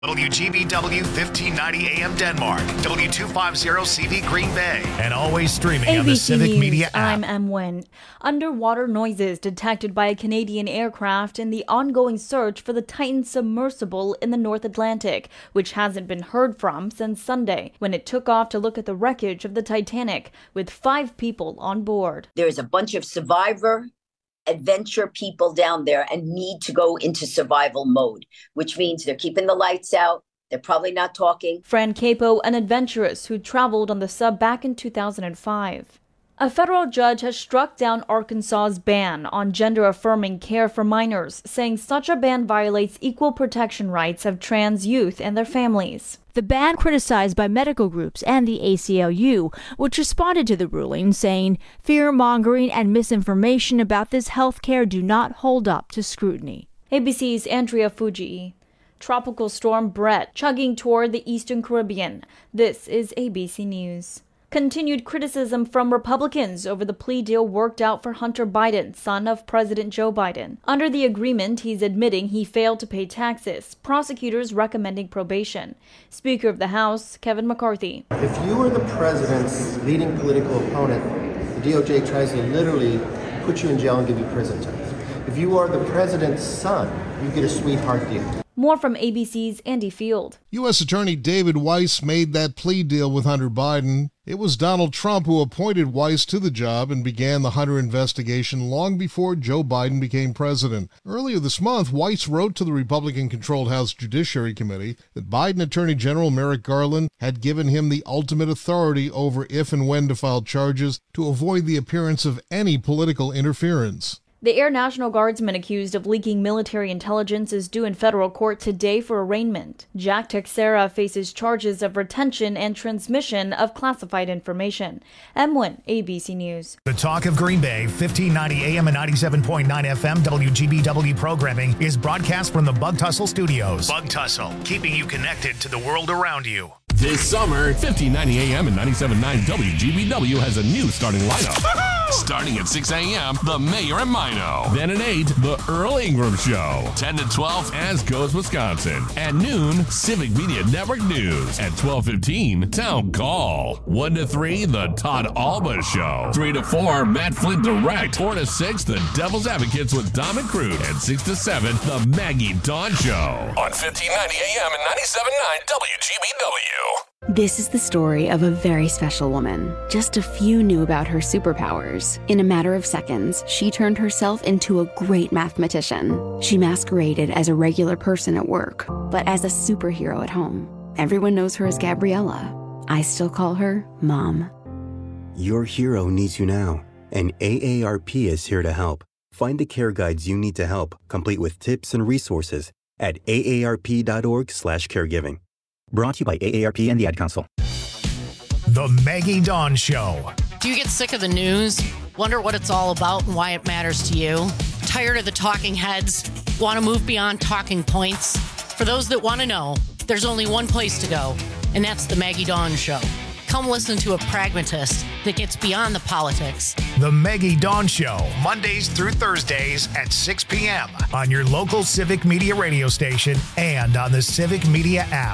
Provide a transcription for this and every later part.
WGBW 1590 AM Denmark, W250CV Green Bay, and always streaming on the Civic News, Media app. I'm M. Nguyen. Underwater noises detected by a Canadian aircraft in the ongoing search for the Titan submersible in the North Atlantic, which hasn't been heard from since Sunday, when it took off to look at the wreckage of the Titanic, with 5 people on board. There's a bunch of survivor adventure people down there and need to go into survival mode, which means they're keeping the lights out. They're probably not talking. Fran Capo, an adventurous who traveled on the sub back in 2005. A federal judge has struck down Arkansas's ban on gender-affirming care for minors, saying such a ban violates equal protection rights of trans youth and their families. The ban criticized by medical groups and the ACLU, which responded to the ruling, saying fear-mongering and misinformation about this health care do not hold up to scrutiny. ABC's Andrea Fuji. Tropical storm Brett chugging toward the eastern Caribbean. This is ABC News. Continued criticism from Republicans over the plea deal worked out for Hunter Biden, son of President Joe Biden. Under the agreement, he's admitting he failed to pay taxes, prosecutors recommending probation. Speaker of the House, Kevin McCarthy. If you are the president's leading political opponent, the DOJ tries to literally put you in jail and give you prison time. If you are the president's son, you get a sweetheart deal. More from ABC's Andy Field. U.S. Attorney David Weiss made that plea deal with Hunter Biden. It was Donald Trump who appointed Weiss to the job and began the Hunter investigation long before Joe Biden became president. Earlier this month, Weiss wrote to the Republican-controlled House Judiciary Committee that Biden Attorney General Merrick Garland had given him the ultimate authority over if and when to file charges to avoid the appearance of any political interference. The Air National Guardsman accused of leaking military intelligence is due in federal court today for arraignment. Jack Texera faces charges of retention and transmission of classified information. M1, ABC News. The Talk of Green Bay, 1590 AM and 97.9 FM WGBW programming is broadcast from the Bug Tussle Studios. Bug Tussle, keeping you connected to the world around you. This summer, 1590 AM and 97.9 WGBW has a new starting lineup. Starting at 6 a.m., The Mayor and Mino. Then at 8, The Earl Ingram Show. 10 to 12, As Goes Wisconsin. At noon, Civic Media Network News. At 12:15, Town Call. 1 to 3, The Todd Alba Show. 3 to 4, Matt Flint Direct. 4 to 6, The Devil's Advocates with Dom and Crude. And 6 to 7, The Maggie Dawn Show. On 1590 AM and 97.9 WGBW. This is the story of a very special woman. Just a few knew about her superpowers. In a matter of seconds, she turned herself into a great mathematician. She masqueraded as a regular person at work, but as a superhero at home. Everyone knows her as Gabriella. I still call her Mom. Your hero needs you now, and AARP is here to help. Find the care guides you need to help, complete with tips and resources at aarp.org/caregiving. Brought to you by AARP and the Ad Council. The Maggie Dawn Show. Do you get sick of the news? Wonder what it's all about and why it matters to you? Tired of the talking heads? Want to move beyond talking points? For those that want to know, there's only one place to go, and that's The Maggie Dawn Show. Come listen to a pragmatist that gets beyond the politics. The Maggie Dawn Show, Mondays through Thursdays at 6 p.m. on your local Civic Media radio station and on the Civic Media app.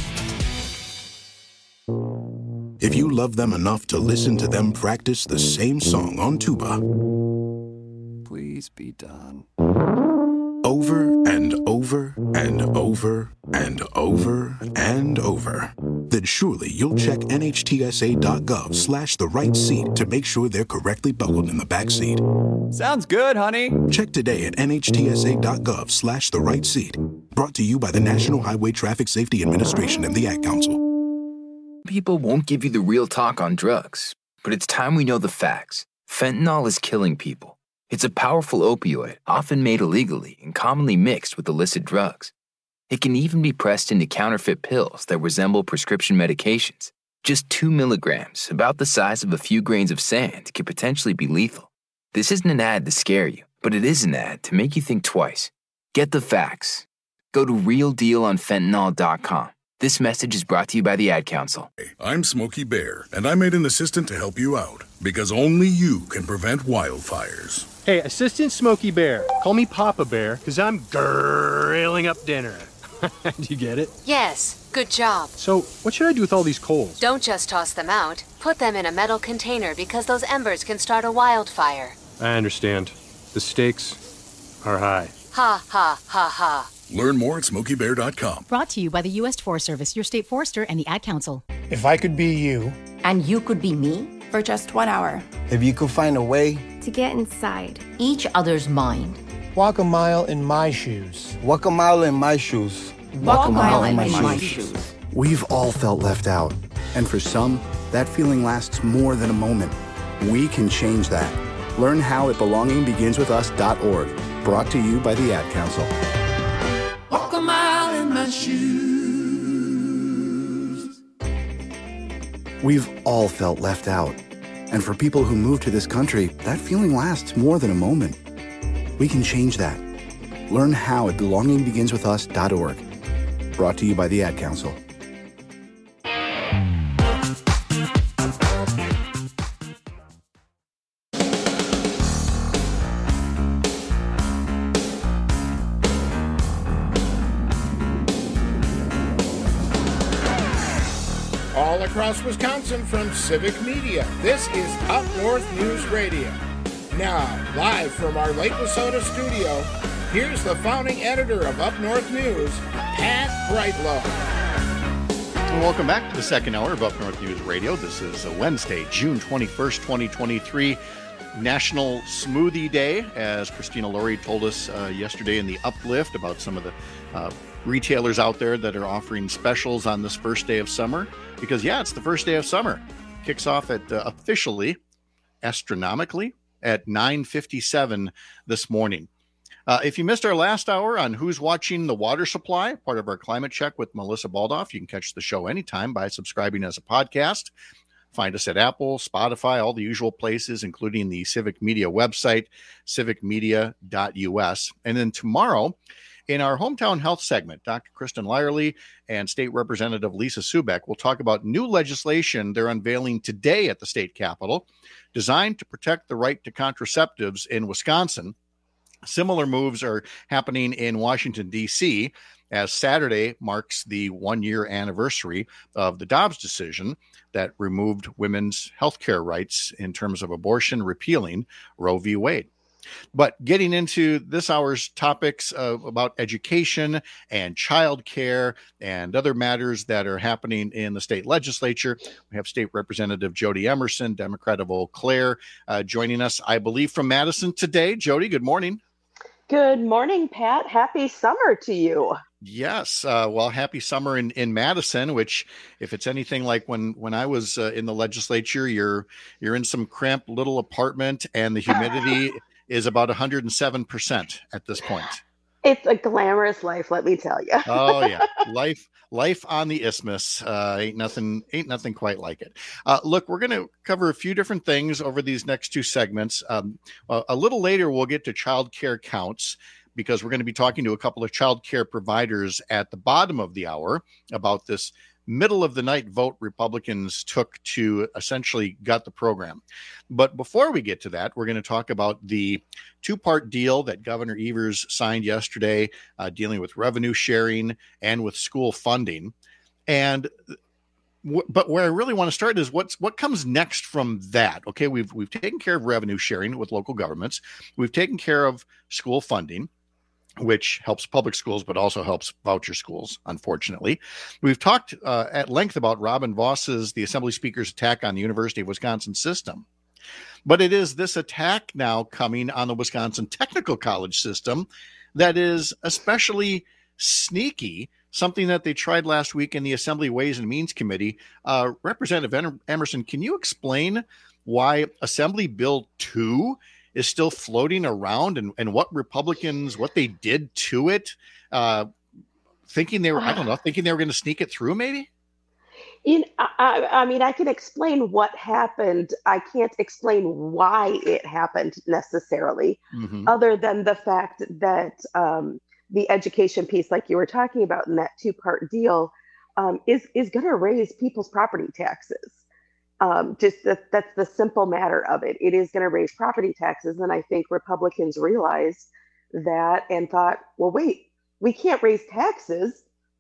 If you love them enough to listen to them practice the same song on tuba, please be done. Over and over and over and over and over, then surely you'll check NHTSA.gov/the right seat to make sure they're correctly buckled in the back seat. Sounds good, honey. Check today at NHTSA.gov/the right seat. Brought to you by the National Highway Traffic Safety Administration and the Ad Council. People won't give you the real talk on drugs, but it's time we know the facts. Fentanyl is killing people. It's a powerful opioid, often made illegally and commonly mixed with illicit drugs. It can even be pressed into counterfeit pills that resemble prescription medications. Just 2 milligrams, about the size of a few grains of sand, can potentially be lethal. This isn't an ad to scare you, but it is an ad to make you think twice. Get the facts. Go to realdealonfentanyl.com. This message is brought to you by the Ad Council. I'm Smokey Bear, and I made an assistant to help you out, because only you can prevent wildfires. Hey, Assistant Smokey Bear, call me Papa Bear, because I'm grilling up dinner. Did you get it? Yes, good job. So, what should I do with all these coals? Don't just toss them out. Put them in a metal container because those embers can start a wildfire. I understand. The stakes are high. Ha, ha, ha, ha. Learn more at SmokeyBear.com. Brought to you by the U.S. Forest Service, your state forester, and the Ad Council. If I could be you. And you could be me. For just 1 hour. If you could find a way. To get inside each other's mind. Walk a mile in my shoes. Walk a mile in my shoes. Walk a mile in my shoes. We've all felt left out. And for some, that feeling lasts more than a moment. We can change that. Learn how at belongingbeginswithus.org. Brought to you by the Ad Council. Walk a mile in my shoes. We've all felt left out. And for people who move to this country, that feeling lasts more than a moment. We can change that. Learn how at belongingbeginswithus.org. Brought to you by the Ad Council. All across Wisconsin from Civic Media, this is Up North News Radio. Now, live from our Lake Wissota studio, here's the founding editor of Up North News, Pat Brightlow. And welcome back to the second hour of Up North News Radio. This is Wednesday, June 21st, 2023, National Smoothie Day, as Christina Laurie told us yesterday in the Uplift about some of the retailers out there that are offering specials on this first day of summer. Because, yeah, it's the first day of summer. Kicks off at officially, astronomically, at 9:57 this morning. If you missed our last hour on Who's Watching the Water Supply, part of our climate check with Melissa Baldoff, you can catch the show anytime by subscribing as a podcast. Find us at Apple, Spotify, all the usual places, including the Civic Media website, civicmedia.us. And then tomorrow, in our Hometown Health segment, Dr. Kristen Lyerly and State Representative Lisa Subeck will talk about new legislation they're unveiling today at the state capitol designed to protect the right to contraceptives in Wisconsin. Similar moves are happening in Washington, D.C., as Saturday marks the one-year anniversary of the Dobbs decision that removed women's health care rights in terms of abortion, repealing Roe v. Wade. But getting into this hour's topics about education and childcare and other matters that are happening in the state legislature, we have State Representative Jody Emerson, Democrat of Eau Claire, joining us, I believe, from Madison today. Jody, good morning. Good morning, Pat. Happy summer to you. Yes. Well, happy summer in Madison, which if it's anything like when I was in the legislature, you're in some cramped little apartment and the humidity is about 107% at this point. It's a glamorous life, let me tell you. Oh yeah. Life on the isthmus. Ain't nothing quite like it. Look, we're going to cover a few different things over these next two segments. A little later, we'll get to child care counts, because we're going to be talking to a couple of child care providers at the bottom of the hour about this middle of the night vote Republicans took to essentially gut the program. But before we get to that, we're going to talk about the two-part deal that Governor Evers signed yesterday, dealing with revenue sharing and with school funding. And but where I really want to start is what comes next from that. Okay, we've taken care of revenue sharing with local governments. We've taken care of school funding, which helps public schools, but also helps voucher schools, unfortunately. We've talked at length about Robin Voss's, the Assembly Speaker's attack on the University of Wisconsin system. But it is this attack now coming on the Wisconsin Technical College system that is especially sneaky, something that they tried last week in the Assembly Ways and Means Committee. Representative Emerson, can you explain why Assembly Bill 2 is still floating around and what Republicans, what they did to it, thinking they were going to sneak it through maybe? I mean, I can explain what happened. I can't explain why it happened necessarily, other than the fact that the education piece, like you were talking about in that two-part deal, is going to raise people's property taxes. That's the simple matter of it. It is going to raise property taxes. And I think Republicans realized that and thought, well, wait, we can't raise taxes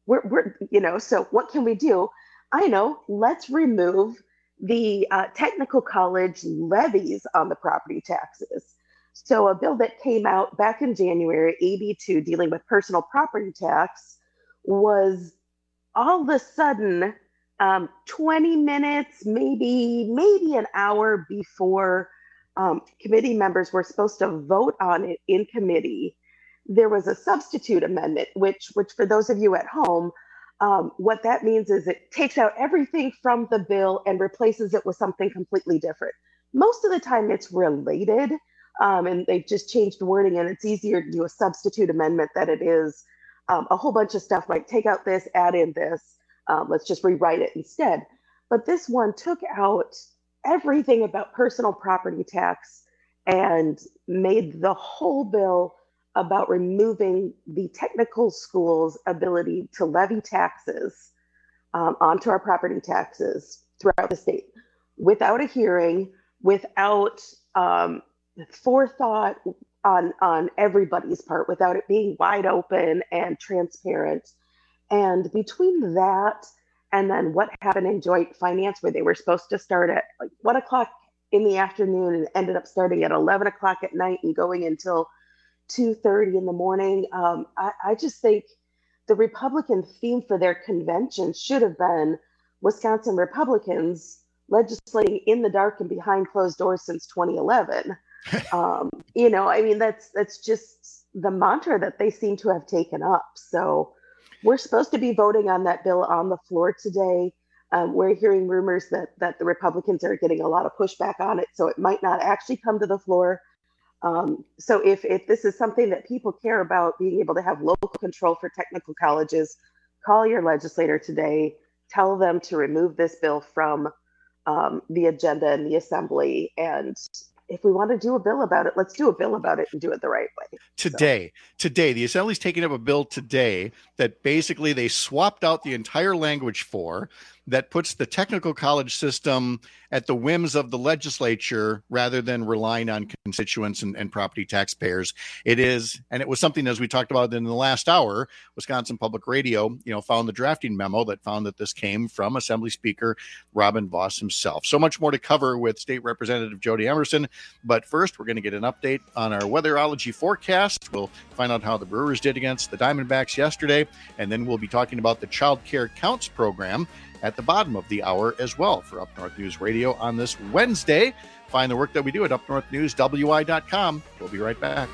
so what can we do? I know, let's remove the technical college levies on the property taxes. So a bill that came out back in January, AB2, dealing with personal property tax, was all of a sudden 20 minutes, maybe an hour before committee members were supposed to vote on it in committee. There was a substitute amendment, which for those of you at home, what that means is it takes out everything from the bill and replaces it with something completely different. Most of the time it's related, and they've just changed the wording, and it's easier to do a substitute amendment than it is a whole bunch of stuff like take out this, add in this, let's just rewrite it instead. But this one took out everything about personal property tax and made the whole bill about removing the technical school's ability to levy taxes onto our property taxes throughout the state without a hearing, without forethought on everybody's part, without it being wide open and transparent. And between that and then what happened in joint finance, where they were supposed to start at like 1 o'clock in the afternoon and ended up starting at 11 o'clock at night and going until 2:30 in the morning. I just think the Republican theme for their convention should have been Wisconsin Republicans legislating in the dark and behind closed doors since 2011. That's just the mantra that they seem to have taken up. So we're supposed to be voting on that bill on the floor today. We're hearing rumors that the Republicans are getting a lot of pushback on it, so it might not actually come to the floor. So if this is something that people care about, being able to have local control for technical colleges, call your legislator today, tell them to remove this bill from the agenda in the assembly. And if we want to do a bill about it, let's do a bill about it and do it the right way. Today, the Assembly's taking up a bill today that basically they swapped out the entire language for, that puts the technical college system at the whims of the legislature rather than relying on constituents and property taxpayers. It is, and it was something, as we talked about in the last hour, Wisconsin Public Radio, found the drafting memo that found that this came from Assembly Speaker Robin Vos himself. So much more to cover with State Representative Jody Emerson. But first, we're going to get an update on our weatherology forecast. We'll find out how the Brewers did against the Diamondbacks yesterday, and then we'll be talking about the Child Care Counts program at the bottom of the hour as well for Up North News Radio on this Wednesday. Find the work that we do at upnorthnewswi.com. We'll be right back.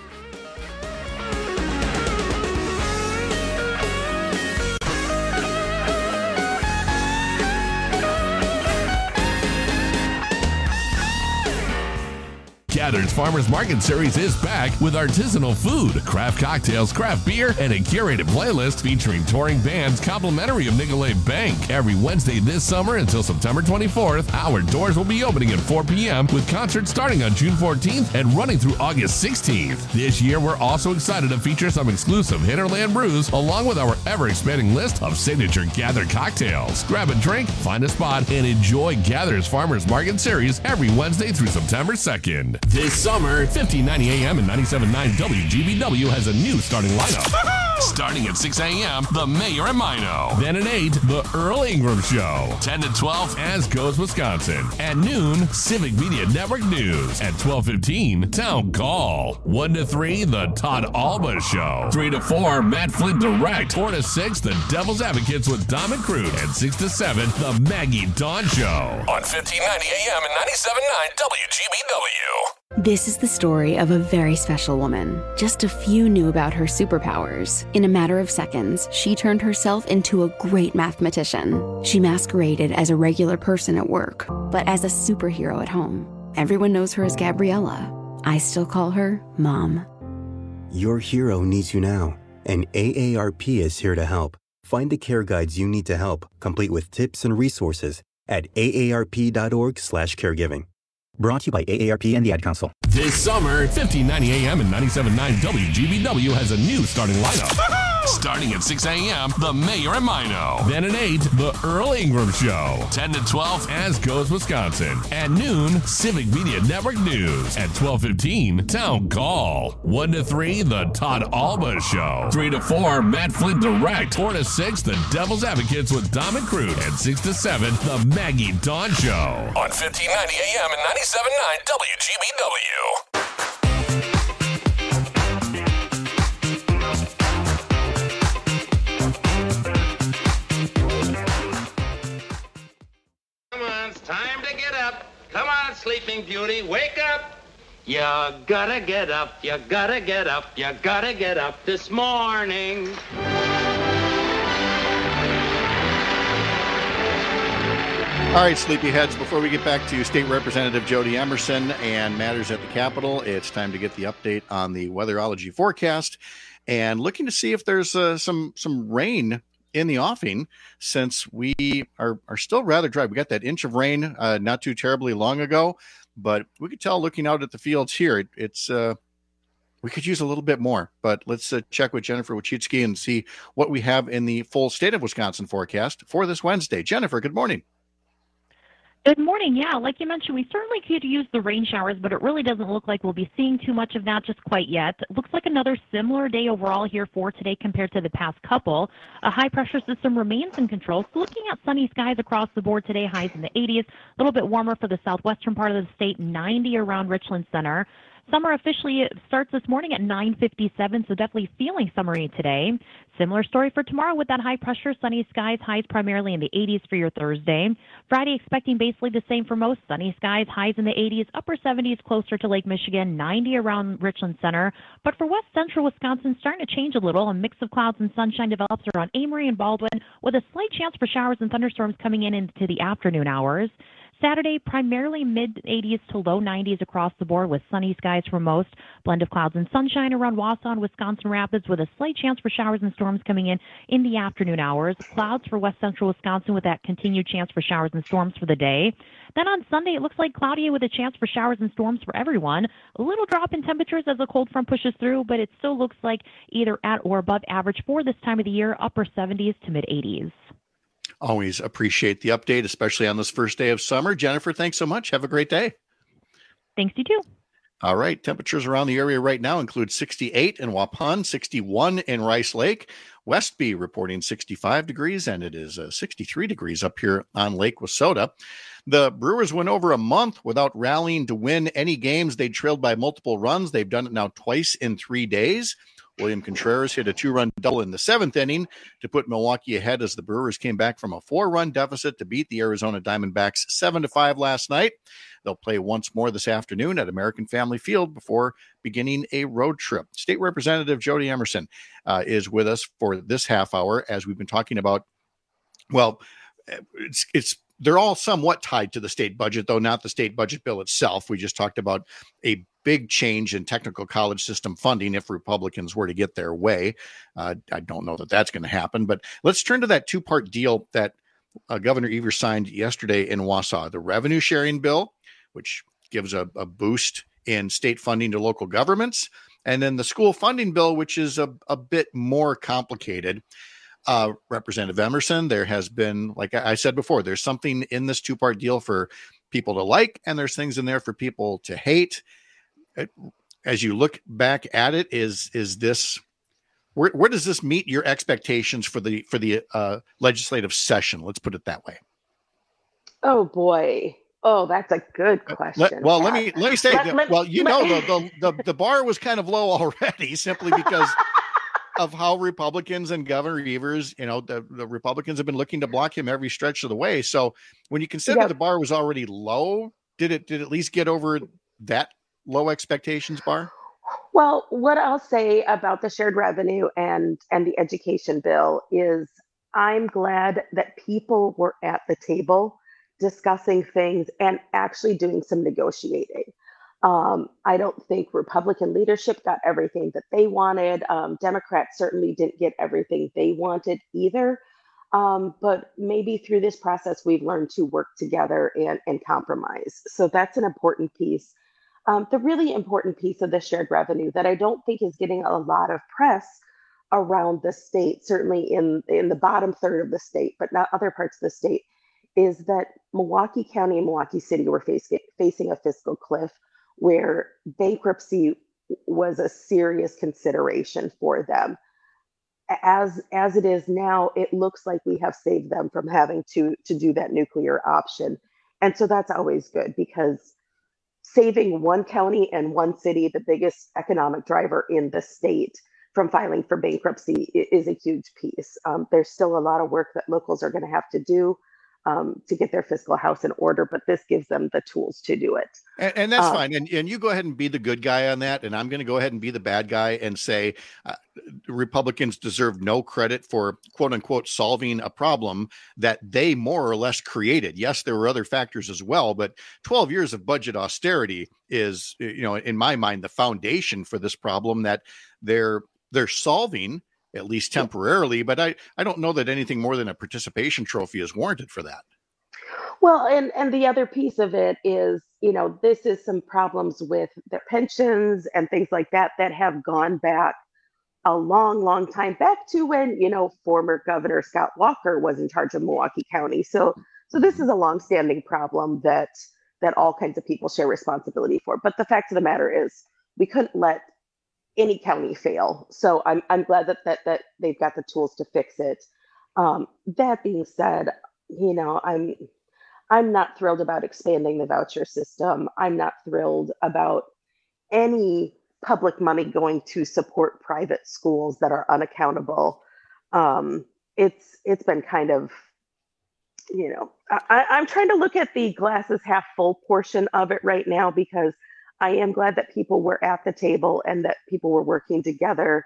Gathered's Farmers Market Series is back with artisanal food, craft cocktails, craft beer, and a curated playlist featuring touring bands complimentary of Nicolet Bank. Every Wednesday this summer until September 24th, our doors will be opening at 4 p.m. with concerts starting on June 14th and running through August 16th. This year, we're also excited to feature some exclusive Hinterland brews along with our ever-expanding list of signature Gathered cocktails. Grab a drink, find a spot, and enjoy Gathered's Farmers Market Series every Wednesday through September 2nd. This summer, 1590 AM and 97.9 WGBW has a new starting lineup. Starting at 6 a.m., The Mayor and Mino. Then at 8, The Earl Ingram Show. 10 to 12, As Goes Wisconsin. At noon, Civic Media Network News. At 12:15, Town Call. 1 to 3, The Todd Alba Show. 3 to 4, Matt Flint Direct. 4 to 6, The Devil's Advocates with Dom and Crude. And 6 to 7, The Maggie Dawn Show. On 1590 AM and 97.9 WGBW. This is the story of a very special woman. Just a few knew about her superpowers. In a matter of seconds, she turned herself into a great mathematician. She masqueraded as a regular person at work, but as a superhero at home. Everyone knows her as Gabriella. I still call her Mom. Your hero needs you now, and AARP is here to help. Find the care guides you need to help, complete with tips and resources at aarp.org/caregiving. Brought to you by AARP and the Ad Council. This summer, 1590 AM and 97.9 WGBW has a new starting lineup. Starting at 6 a.m., The Mayor and Mino. Then at 8, The Earl Ingram Show. 10 to 12, As Goes Wisconsin. At noon, Civic Media Network News. At 12:15, Town Call. 1 to 3, The Todd Alba Show. 3 to 4, Matt Flint Direct. 4 to 6, The Devil's Advocates with Dom and Crude. And 6 to 7, The Maggie Dawn Show. On 1590 AM and 97.9 WGBW. Time to get up. Come on, Sleeping Beauty, wake up. You gotta get up, you gotta get up, you gotta get up this morning. All right, sleepyheads, before we get back to State Representative Jody Emerson and matters at the Capitol, it's time to get the update on the weatherology forecast and looking to see if there's some rain in the offing, since we are still rather dry. We got that inch of rain not too terribly long ago, but we could tell looking out at the fields here, it's we could use a little bit more. But let's check with Jennifer Wachitsky and see what we have in the full state of Wisconsin forecast for this Wednesday. Jennifer, good morning. Good morning. Yeah, like you mentioned, we certainly could use the rain showers, but it really doesn't look like we'll be seeing too much of that just quite yet. It looks like another similar day overall here for today compared to the past couple. A high-pressure system remains in control, so looking at sunny skies across the board today, highs in the 80s, a little bit warmer for the southwestern part of the state, 90 around Richland Center. Summer officially starts this morning at 9:57, so definitely feeling summery today. Similar story for tomorrow with that high pressure, sunny skies, highs primarily in the 80s for your Thursday. Friday expecting basically the same for most, sunny skies, highs in the 80s, upper 70s closer to Lake Michigan, 90 around Richland Center. But for west central Wisconsin, starting to change a little. A mix of clouds and sunshine develops around Amory and Baldwin with a slight chance for showers and thunderstorms coming in into the afternoon hours. Saturday, primarily mid-80s to low 90s across the board with sunny skies for most. Blend of clouds and sunshine around Wausau and Wisconsin Rapids with a slight chance for showers and storms coming in the afternoon hours. Clouds for west central Wisconsin with that continued chance for showers and storms for the day. Then on Sunday, it looks like cloudy with a chance for showers and storms for everyone. A little drop in temperatures as the cold front pushes through, but it still looks like either at or above average for this time of the year, upper 70s to mid-80s. Always appreciate the update, especially on this first day of summer. Jennifer, thanks so much. Have a great day. Thanks, you too. All right. Temperatures around the area right now include 68 in Waupun, 61 in Rice Lake, Westby reporting 65 degrees, and it is 63 degrees up here on Lake Wissota. The Brewers went over a month without rallying to win any games. They trailed by multiple runs. They've done it now twice in 3 days. William Contreras hit a 2-run double in the 7th inning to put Milwaukee ahead as the Brewers came back from a 4-run deficit to beat the Arizona Diamondbacks 7-5 last night. They'll play once more this afternoon at American Family Field before beginning a road trip. State Representative Jody Emerson is with us for this half hour as we've been talking about, well, they're all somewhat tied to the state budget, though not the state budget bill itself. We just talked about a big change in technical college system funding if Republicans were to get their way. I don't know that that's going to happen, but let's turn to that 2-part deal that Governor Evers signed yesterday in Wausau. The revenue sharing bill, which gives a boost in state funding to local governments, and then the school funding bill, which is a bit more complicated. Representative Emerson, there has been, like I said before, there's something in this 2-part deal for people to like, and there's things in there for people to hate. As you look back at it, is this where does this meet your expectations for the legislative session? Let's put it that way. Oh boy. Oh, that's a good question. Let me say, the bar was kind of low already, simply because of how Republicans and Governor Evers, the Republicans have been looking to block him every stretch of the way. So when you consider the bar was already low, did it at least get over that low expectations bar? Well, what I'll say about the shared revenue and the education bill is I'm glad that people were at the table discussing things and actually doing some negotiating. I don't think Republican leadership got everything that they wanted. Democrats certainly didn't get everything they wanted either. But maybe through this process, we've learned to work together and compromise. So that's an important piece. The really important piece of the shared revenue that I don't think is getting a lot of press around the state, certainly in the bottom third of the state, but not other parts of the state, is that Milwaukee County and Milwaukee City were facing a fiscal cliff where bankruptcy was a serious consideration for them. As it is now, it looks like we have saved them from having to do that nuclear option. And so that's always good, because saving one county and one city, the biggest economic driver in the state, from filing for bankruptcy is a huge piece. There's still a lot of work that locals are going to have to do to get their fiscal house in order, but this gives them the tools to do it. And that's fine. And you go ahead and be the good guy on that. And I'm going to go ahead and be the bad guy and say Republicans deserve no credit for, quote unquote, solving a problem that they more or less created. Yes, there were other factors as well, but 12 years of budget austerity is, in my mind, the foundation for this problem that they're solving, at least temporarily, but I don't know that anything more than a participation trophy is warranted for that. Well, and the other piece of it is, this is some problems with their pensions and things like that have gone back a long, long time back to when, former Governor Scott Walker was in charge of Milwaukee County. So this is a longstanding problem that all kinds of people share responsibility for. But the fact of the matter is, we couldn't let any county fail. So I'm glad that they've got the tools to fix it. That being said, I'm not thrilled about expanding the voucher system. I'm not thrilled about any public money going to support private schools that are unaccountable. It's been kind of, I'm trying to look at the glasses half full portion of it right now, because I am glad that people were at the table and that people were working together.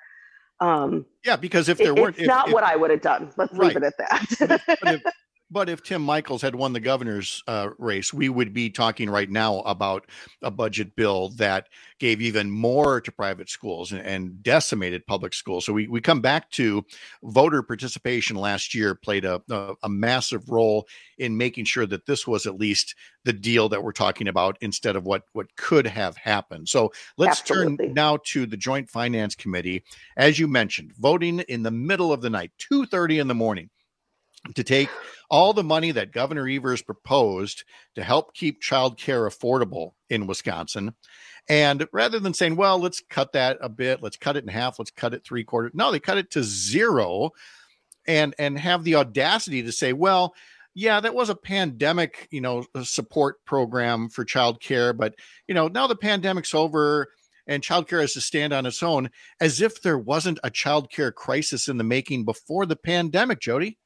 Because if there weren't, it's not what I would have done. Let's leave it at that. But if Tim Michels had won the governor's race, we would be talking right now about a budget bill that gave even more to private schools and decimated public schools. So we come back to voter participation last year played a massive role in making sure that this was at least the deal that we're talking about instead of what could have happened. So let's turn now to the Joint Finance Committee. As you mentioned, voting in the middle of the night, 2:30 in the morning, to take all the money that Governor Evers proposed to help keep childcare affordable in Wisconsin. And rather than saying, well, let's cut that a bit, let's cut it in half, let's cut it 3/4. No, they cut it to zero and have the audacity to say, well, yeah, that was a pandemic, support program for childcare. But, now the pandemic's over and childcare has to stand on its own, as if there wasn't a childcare crisis in the making before the pandemic, Jody.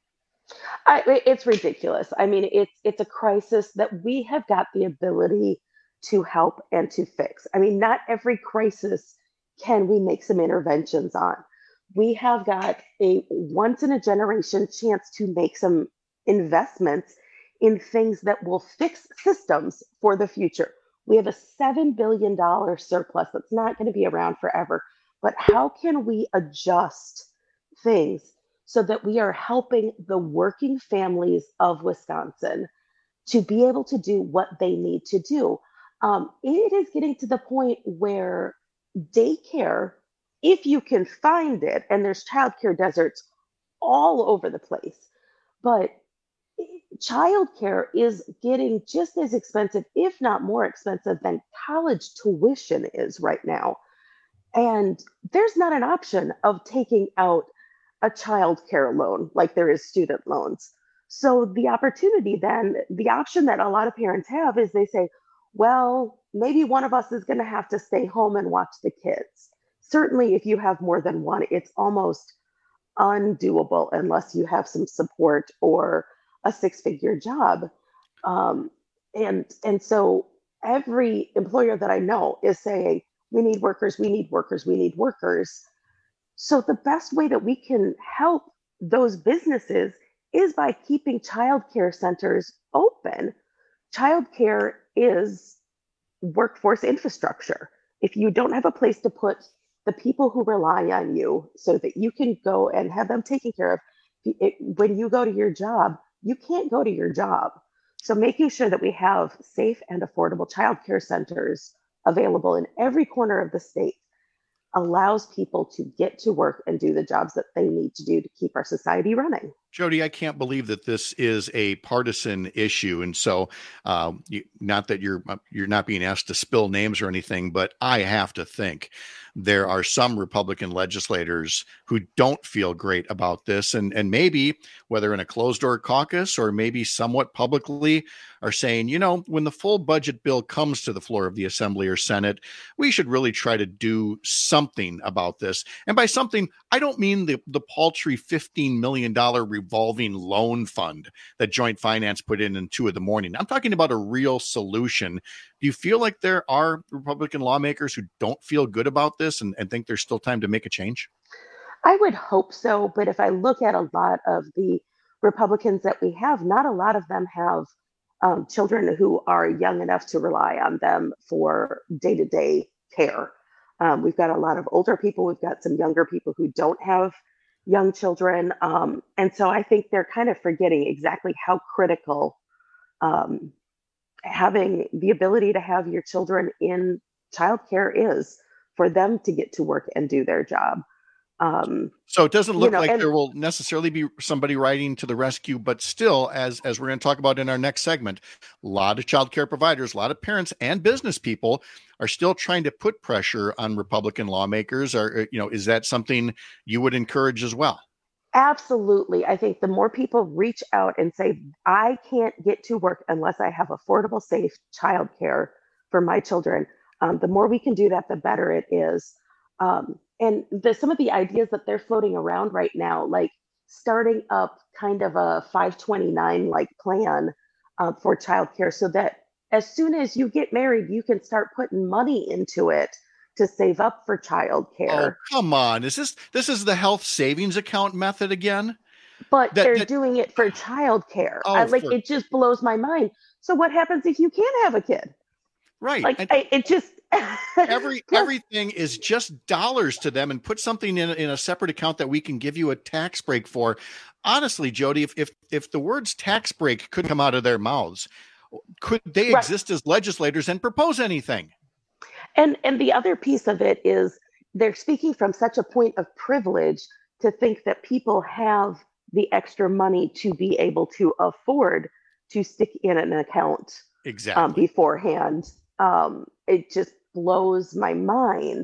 It's ridiculous. I mean, it's a crisis that we have got the ability to help and to fix. I mean, not every crisis can we make some interventions on. We have got a once in a generation chance to make some investments in things that will fix systems for the future. We have a $7 billion surplus that's not going to be around forever. But how can we adjust things so that we are helping the working families of Wisconsin to be able to do what they need to do? It is getting to the point where daycare, if you can find it, and there's childcare deserts all over the place, but childcare is getting just as expensive, if not more expensive, than college tuition is right now. And there's not an option of taking out a child care loan like there is student loans. So the option that a lot of parents have is they say, well, maybe one of us is going to have to stay home and watch the kids. Certainly, if you have more than one, it's almost undoable unless you have some support or a six-figure job. And so every employer that I know is saying, we need workers, we need workers, we need workers. So the best way that we can help those businesses is by keeping childcare centers open. Childcare is workforce infrastructure. If you don't have a place to put the people who rely on you so that you can go and have them taken care of, when you go to your job, you can't go to your job. So making sure that we have safe and affordable childcare centers available in every corner of the state. allows people to get to work and do the jobs that they need to do to keep our society running. Jody, I can't believe that this is a partisan issue. And so not that you're not being asked to spill names or anything, but I have to think there are some Republican legislators who don't feel great about this. And maybe whether in a closed door caucus or maybe somewhat publicly are saying, when the full budget bill comes to the floor of the Assembly or Senate, we should really try to do something about this. And by something, I don't mean the paltry $15 million revolving loan fund that Joint Finance put in 2 a.m. I'm talking about a real solution. Do you feel like there are Republican lawmakers who don't feel good about this and think there's still time to make a change? I would hope so. But if I look at a lot of the Republicans that we have, not a lot of them have children who are young enough to rely on them for day-to-day care. We've got a lot of older people. We've got some younger people who don't have young children. And so I think they're kind of forgetting exactly how critical having the ability to have your children in childcare is for them to get to work and do their job. So it doesn't look like there will necessarily be somebody riding to the rescue, but still, as we're going to talk about in our next segment, a lot of childcare providers, a lot of parents and business people are still trying to put pressure on Republican lawmakers. Or, is that something you would encourage as well? Absolutely. I think the more people reach out and say, I can't get to work unless I have affordable, safe childcare for my children, the more we can do that, the better it is. And some of the ideas that they're floating around right now, like starting up kind of a 529 like plan for childcare, so that as soon as you get married, you can start putting money into it to save up for childcare. Oh, come on. This is the health savings account method again? But they're doing it for childcare. It just blows my mind. So what happens if you can't have a kid? Right. It just everything is just dollars to them, and put something in a separate account that we can give you a tax break for. Honestly, Jody, if the words tax break could come out of their mouths, could they exist as legislators and propose anything? And the other piece of it is they're speaking from such a point of privilege to think that people have the extra money to be able to afford to stick in an account beforehand. It just blows my mind.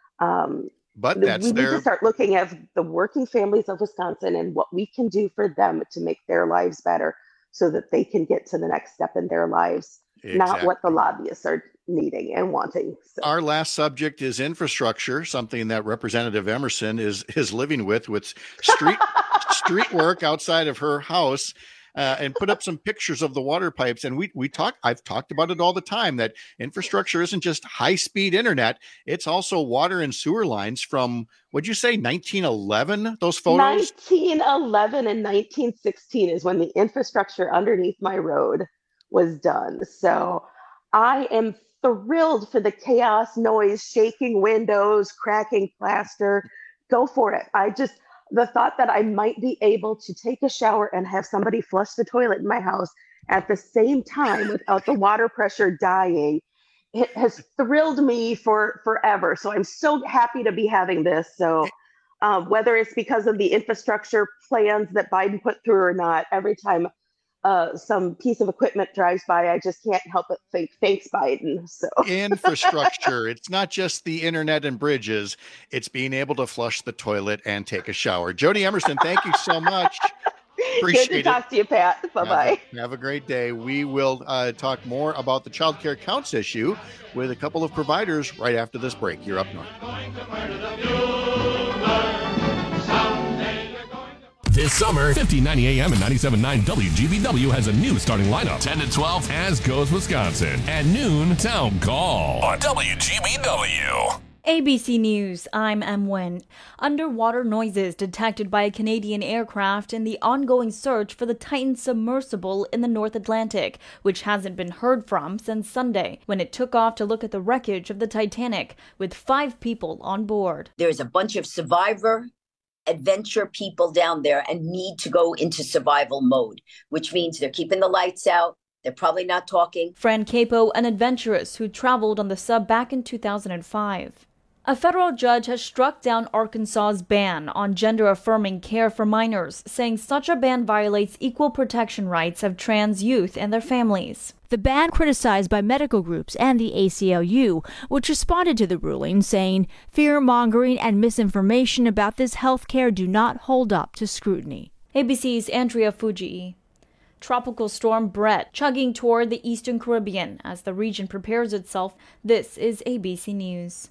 But we need to start looking at the working families of Wisconsin and what we can do for them to make their lives better so that they can get to the next step in their lives, not what the lobbyists are needing and wanting. So. Our last subject is infrastructure, something that Representative Emerson is living with street work outside of her house. And put up some pictures of the water pipes. And I've talked about it all the time, that infrastructure isn't just high-speed internet. It's also water and sewer lines from, what'd you say, 1911, those photos? 1911 and 1916 is when the infrastructure underneath my road was done. So I am thrilled for the chaos, noise, shaking windows, cracking plaster. Go for it. The thought that I might be able to take a shower and have somebody flush the toilet in my house at the same time without the water pressure dying, it has thrilled me for forever. So I'm so happy to be having this. So whether it's because of the infrastructure plans that Biden put through or not, every time some piece of equipment drives by, I just can't help but think, thanks, Biden. So infrastructure, it's not just the internet and bridges, it's being able to flush the toilet and take a shower. Jody Emerson, thank you so much. Appreciate Good to talk to you, Pat. Bye-bye. Have a great day. We will talk more about the child care counts issue with a couple of providers right after this break. You're up north. This summer, 1590 AM and 97.9 WGBW has a new starting lineup. 10 to 12, As Goes Wisconsin. At noon, Town Call on WGBW. ABC News, I'm Em Nguyen. Underwater noises detected by a Canadian aircraft in the ongoing search for the Titan submersible in the North Atlantic, which hasn't been heard from since Sunday, when it took off to look at the wreckage of the Titanic, with 5 people on board. There's a bunch of survivor adventure people down there and need to go into survival mode, which means they're keeping the lights out. They're probably not talking. Fran Capo, an adventurous who traveled on the sub back in 2005. A federal judge has struck down Arkansas's ban on gender-affirming care for minors, saying such a ban violates equal protection rights of trans youth and their families. The ban criticized by medical groups and the ACLU, which responded to the ruling, saying fear-mongering and misinformation about this health care do not hold up to scrutiny. ABC's Andrea Fujii. Tropical storm Brett chugging toward the eastern Caribbean as the region prepares itself. This is ABC News.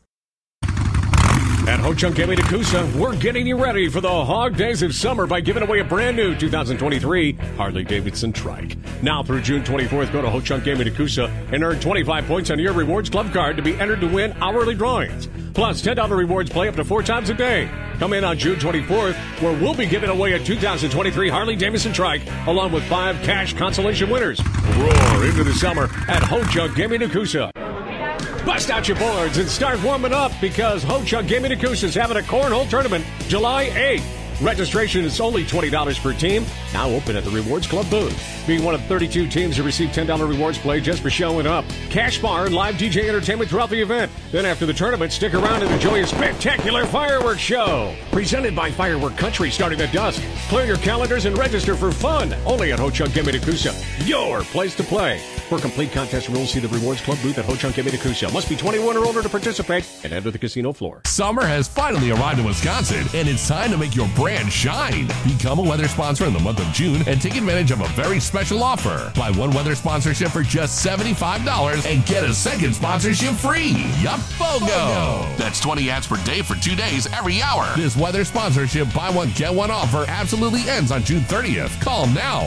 At Ho-Chunk Gaming Nakusa, we're getting you ready for the hog days of summer by giving away a brand new 2023 Harley-Davidson Trike. Now through June 24th, go to Ho-Chunk Gaming Nakusa and earn 25 points on your Rewards Club card to be entered to win hourly drawings. Plus, $10 rewards play up to 4 times a day. Come in on June 24th, where we'll be giving away a 2023 Harley-Davidson Trike, along with 5 cash consolation winners. Roar into the summer at Ho-Chunk Gaming Nakusa. Bust out your boards and start warming up because Ho-Chunk Gaming Nakusa is having a cornhole tournament July 8th. Registration is only $20 per team, now open at the Rewards Club booth. Being one of 32 teams to receive $10 rewards play just for showing up. Cash bar and live DJ entertainment throughout the event. Then after the tournament, stick around and enjoy a spectacular fireworks show. Presented by Firework Country starting at dusk. Clear your calendars and register for fun. Only at Ho-Chunk Gaming Nakusa, your place to play. For complete contest rules, see the Rewards Club booth at Ho-Chunk Gaming Nakusa. Must be 21 or older to participate and enter the casino floor. Summer has finally arrived in Wisconsin, and it's time to make your brand shine. Become a weather sponsor in the month of June and take advantage of a very special offer. Buy one weather sponsorship for just $75 and get a second sponsorship free. Yup, BOGO! That's 20 ads per day for 2 days every hour. This weather sponsorship buy one, get one offer absolutely ends on June 30th. Call now.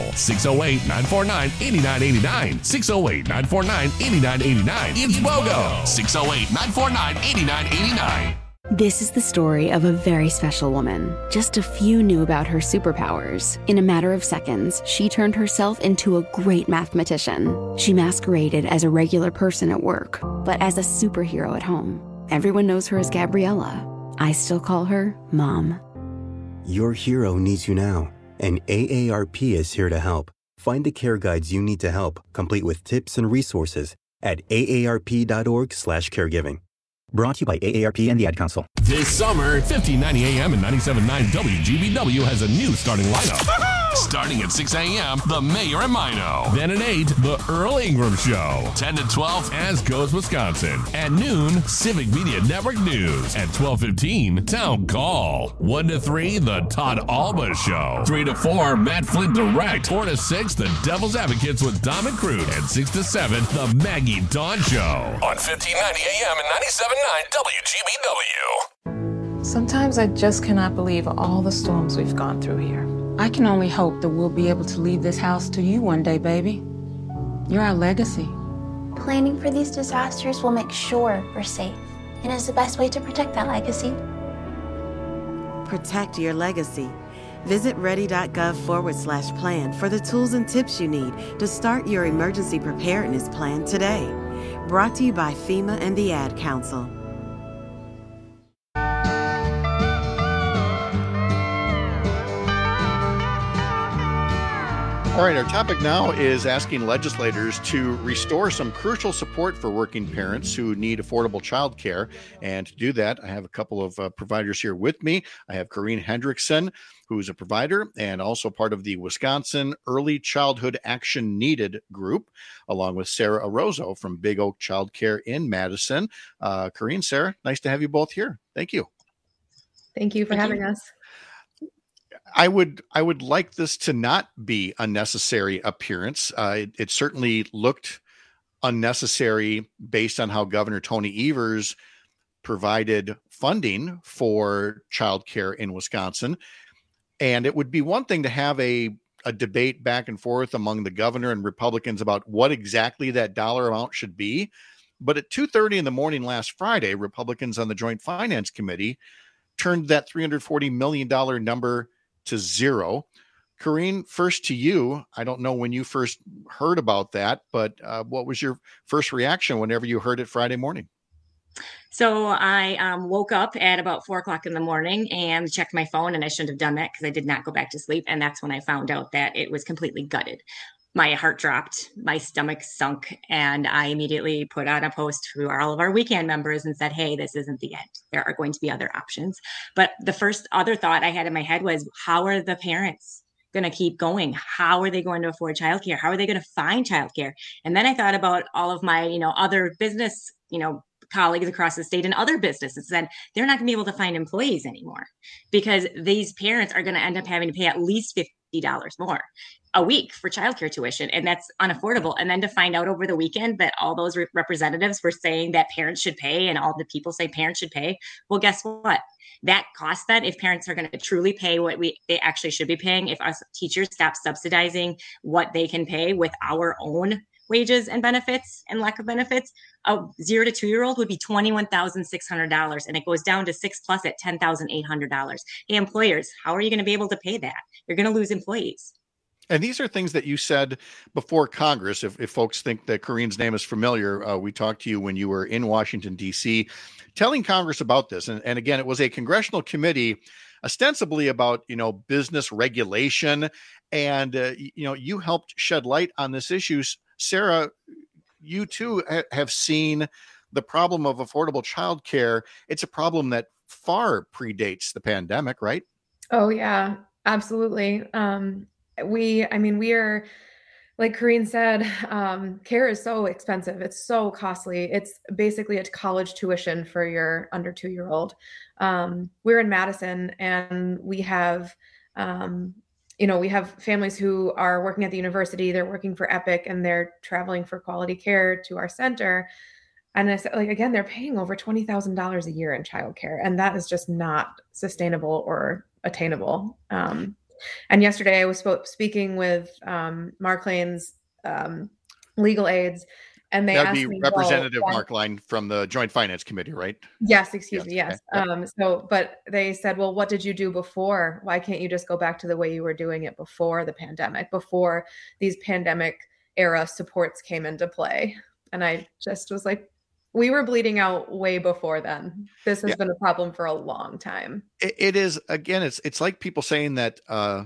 608-949-8989. 608-949-8989. It's BOGO. 608-949-8989. This is the story of a very special woman. Just a few knew about her superpowers. In a matter of seconds, she turned herself into a great mathematician. She masqueraded as a regular person at work, but as a superhero at home. Everyone knows her as Gabriella. I still call her Mom. Your hero needs you now, and AARP is here to help. Find the care guides you need to help, complete with tips and resources at aarp.org/caregiving. Brought to you by AARP and the Ad Council. This summer, 1590 AM and 97.9 WGBW has a new starting lineup. Starting at 6 a.m., The Mayor and Mino. Then at 8, The Earl Ingram Show. 10 to 12, As Goes Wisconsin. At noon, Civic Media Network News. At 12:15, Town Call. 1 to 3, The Todd Alba Show. 3 to 4, Matt Flint Direct. 4 to 6, The Devil's Advocates with Dom and Crude. And 6 to 7, The Maggie Dawn Show. On 1590 AM and 97.9 WGBW. Sometimes I just cannot believe all the storms we've gone through here. I can only hope that we'll be able to leave this house to you one day, baby. You're our legacy. Planning for these disasters will make sure we're safe, and is the best way to protect that legacy. Protect your legacy. Visit ready.gov/plan for the tools and tips you need to start your emergency preparedness plan today. Brought to you by FEMA and the Ad Council. All right, our topic now is asking legislators to restore some crucial support for working parents who need affordable child care. And to do that, I have a couple of providers here with me. I have Corrine Hendrickson, who's a provider and also part of the Wisconsin Early Childhood Action Needed group, along with Sarah Arrozo from Big Oak Child Care in Madison. Corrine, Sarah, nice to have you both here. Thank you. Thank you for having us. I would like this to not be a necessary appearance. It certainly looked unnecessary based on how Governor Tony Evers provided funding for childcare in Wisconsin. And it would be one thing to have a debate back and forth among the governor and Republicans about what exactly that dollar amount should be. But at 2:30 in the morning last Friday, Republicans on the Joint Finance Committee turned that $340 million number to zero. Corrine, first to you. I don't know when you first heard about that, but what was your first reaction whenever you heard it Friday morning? So I woke up at about 4 o'clock in the morning and checked my phone, and I shouldn't have done that because I did not go back to sleep. And that's when I found out that it was completely gutted. my heart dropped, my stomach sunk, and I immediately put out a post to all of our weekend members and said, hey, this isn't the end. There are going to be other options. But the first other thought I had in my head was, how are the parents going to keep going? How are they going to afford childcare? How are they going to find childcare? And then I thought about all of my, other business, colleagues across the state and other businesses said they're not going to be able to find employees anymore because these parents are going to end up having to pay at least $50 more a week for childcare tuition. And that's unaffordable. And then to find out over the weekend that all those representatives were saying that parents should pay and all the people say parents should pay. Well, guess what? That cost that if parents are going to truly pay what they actually should be paying, if us teachers stop subsidizing what they can pay with our own wages and benefits and lack of benefits, a 0 to 2-year-old would be $21,600. And it goes down to 6+ at $10,800. Hey, employers, how are you going to be able to pay that? You're going to lose employees. And these are things that you said before Congress. If folks think that Corinne's name is familiar, we talked to you when you were in Washington, D.C., telling Congress about this. And again, it was a congressional committee ostensibly about, business regulation. And, you helped shed light on this issue. Sarah, you too have seen the problem of affordable childcare. It's a problem that far predates the pandemic, right? Oh, yeah, absolutely. We are, like Corinne said, care is so expensive. It's so costly. It's basically a college tuition for your under 2-year-old. We're in Madison and we have, we have families who are working at the university, they're working for Epic and they're traveling for quality care to our center. And I said, again, they're paying over $20,000 a year in childcare. And that is just not sustainable or attainable. And yesterday I was speaking with Mark Lane's legal aides, and they asked me, Representative Mark Lane from the Joint Finance Committee, right? Yes, excuse me. Yes. But they said, well, what did you do before? Why can't you just go back to the way you were doing it before the pandemic, before these pandemic era supports came into play? And I just was like, we were bleeding out way before then. This has been a problem for a long time. It is. Again, it's like people saying that,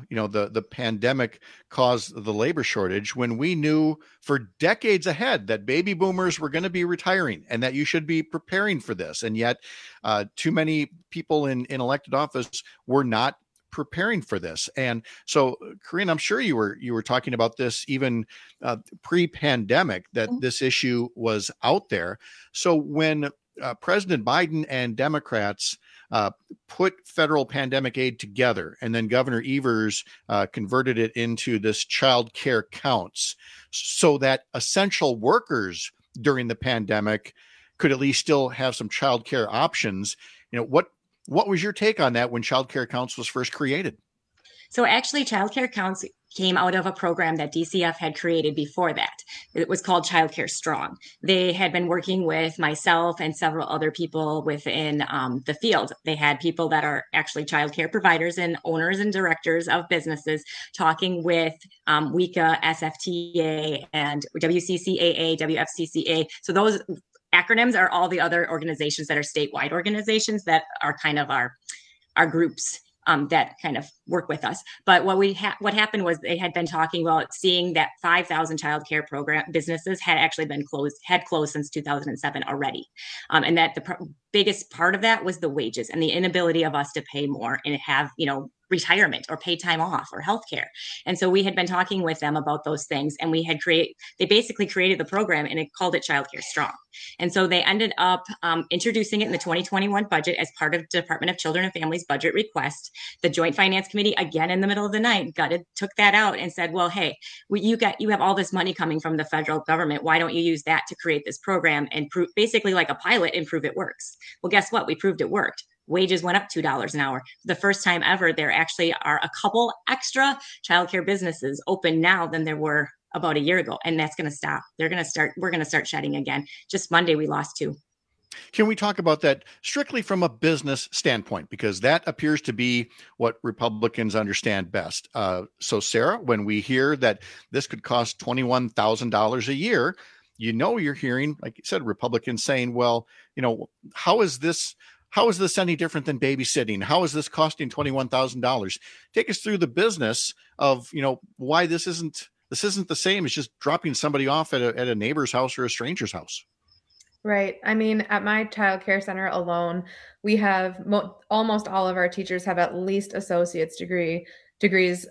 the pandemic caused the labor shortage when we knew for decades ahead that baby boomers were going to be retiring and that you should be preparing for this. And yet too many people in elected office were not preparing for this. And so, Corinne, I'm sure you were talking about this even pre-pandemic, that this issue was out there. So when President Biden and Democrats put federal pandemic aid together, and then Governor Evers converted it into this child care counts so that essential workers during the pandemic could at least still have some child care options, what was your take on that when Child Care Counts was first created? So actually, Child Care Counts came out of a program that DCF had created before that. It was called Child Care Strong. They had been working with myself and several other people within the field. They had people that are actually child care providers and owners and directors of businesses talking with WICA, SFTA, and WCCAA, WFCCA. So those acronyms are all the other organizations that are statewide organizations that are kind of our groups that kind of work with us. But what happened was they had been talking about seeing that 5,000 child care program businesses had actually been closed since 2007 already. And that the biggest part of that was the wages and the inability of us to pay more and have, retirement or paid time off or healthcare. And so we had been talking with them about those things, and they basically created the program and it called it Child Care Strong. And so they ended up introducing it in the 2021 budget as part of Department of Children and Families budget request. The Joint Finance Committee, again in the middle of the night, took that out and said, well, hey, you have all this money coming from the federal government. Why don't you use that to create this program and basically like a pilot and prove it works? Well, guess what? We proved it worked. Wages went up $2 an hour. For the first time ever, there actually are a couple extra childcare businesses open now than there were about a year ago. And that's going to stop. We're going to start shedding again. Just Monday, we lost 2. Can we talk about that strictly from a business standpoint? Because that appears to be what Republicans understand best. So Sarah, when we hear that this could cost $21,000 a year, you're hearing, like you said, Republicans saying, well, how is this any different than babysitting? How is this costing $21,000? Take us through the business of, why this isn't this isn't the same as just dropping somebody off at a neighbor's house or a stranger's house. Right. I mean, at my child care center alone, we have almost all of our teachers have at least associate's degrees.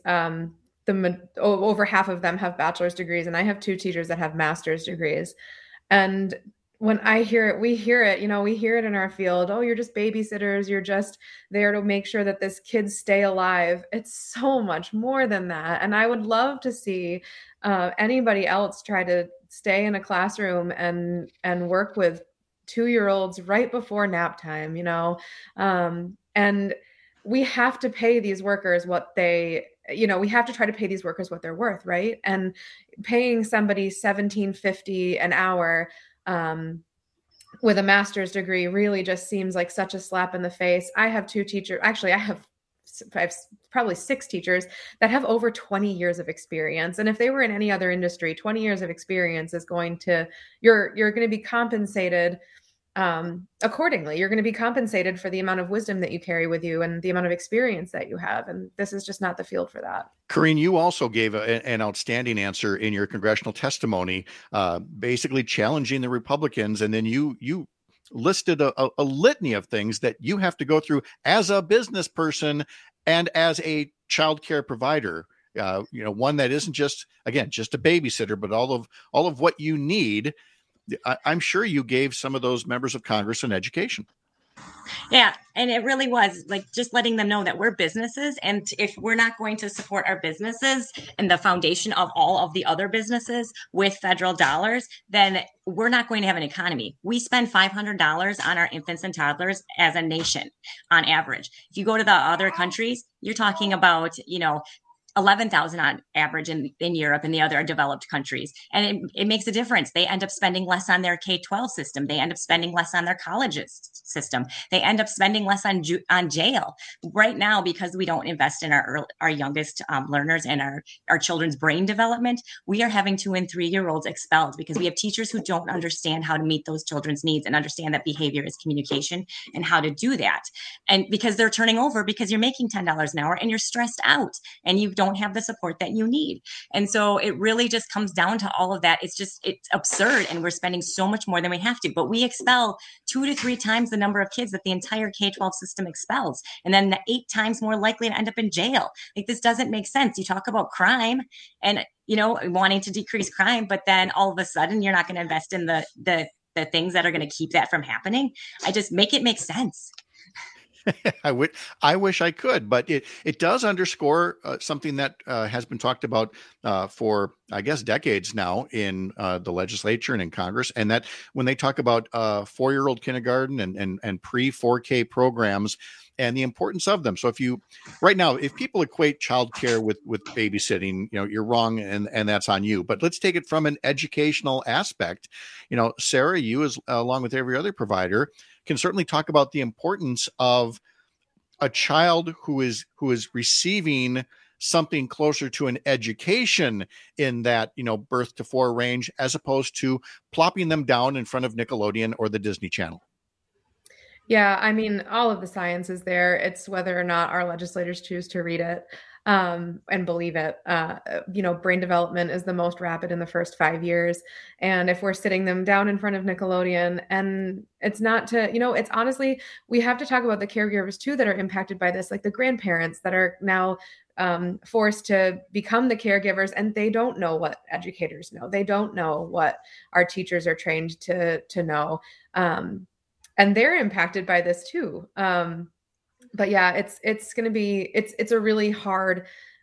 Over half of them have bachelor's degrees, and I have 2 teachers that have master's degrees. And when I hear it, we hear it in our field. Oh, you're just babysitters. You're just there to make sure that this kids stay alive. It's so much more than that. And I would love to see anybody else try to stay in a classroom and work with 2-year-olds right before nap time, and we have to pay these workers we have to try to pay these workers what they're worth, right? And paying somebody $17.50 an hour with a master's degree really just seems like such a slap in the face. I have 2 teachers. Actually, I have probably 6 teachers that have over 20 years of experience. And if they were in any other industry, 20 years of experience is you're going to be compensated accordingly. You're going to be compensated for the amount of wisdom that you carry with you and the amount of experience that you have. And this is just not the field for that. Corinne, you also gave an outstanding answer in your congressional testimony, basically challenging the Republicans. And then you listed a litany of things that you have to go through as a business person and as a child care provider. One that isn't just a babysitter, but all of what you need. I'm sure you gave some of those members of Congress an education. Yeah. And it really was like just letting them know that we're businesses. And if we're not going to support our businesses and the foundation of all of the other businesses with federal dollars, then we're not going to have an economy. We spend $500 on our infants and toddlers as a nation on average. If you go to the other countries, you're talking about, $11,000 on average in Europe and the other developed countries. And it makes a difference. They end up spending less on their K-12 system. They end up spending less on their colleges system. They end up spending less on jail. Right now, because we don't invest in our youngest learners and our children's brain development, we are having 2- and 3-year-olds expelled because we have teachers who don't understand how to meet those children's needs and understand that behavior is communication and how to do that. And because they're turning over because you're making $10 an hour and you're stressed out and you don't have the support that you need. And so it really just comes down to all of that. It's absurd. And we're spending so much more than we have to, but we expel 2 to 3 times the number of kids that the entire K-12 system expels. And then 8 times more likely to end up in jail. Like, this doesn't make sense. You talk about crime and, wanting to decrease crime, but then all of a sudden you're not going to invest in the things that are going to keep that from happening. I just make it make sense. I wish I could, but it does underscore something that has been talked about for, I guess, decades now in the legislature and in Congress. And that when they talk about 4-year-old kindergarten and pre-4K programs and the importance of them. So if people equate childcare with babysitting, you're wrong and that's on you. But let's take it from an educational aspect. Sarah, you along with every other provider can certainly talk about the importance of a child who is receiving something closer to an education in that, birth to 4 range, as opposed to plopping them down in front of Nickelodeon or the Disney Channel. Yeah, I mean, all of the science is there. It's whether or not our legislators choose to read it and believe it. Brain development is the most rapid in the first 5 years. And if we're sitting them down in front of Nickelodeon, and it's not to, it's honestly, we have to talk about the caregivers too that are impacted by this, like the grandparents that are now forced to become the caregivers, and they don't know what educators know. They don't know what our teachers are trained to know. And they're impacted by this too. But yeah, it's going to be, it's a really hard,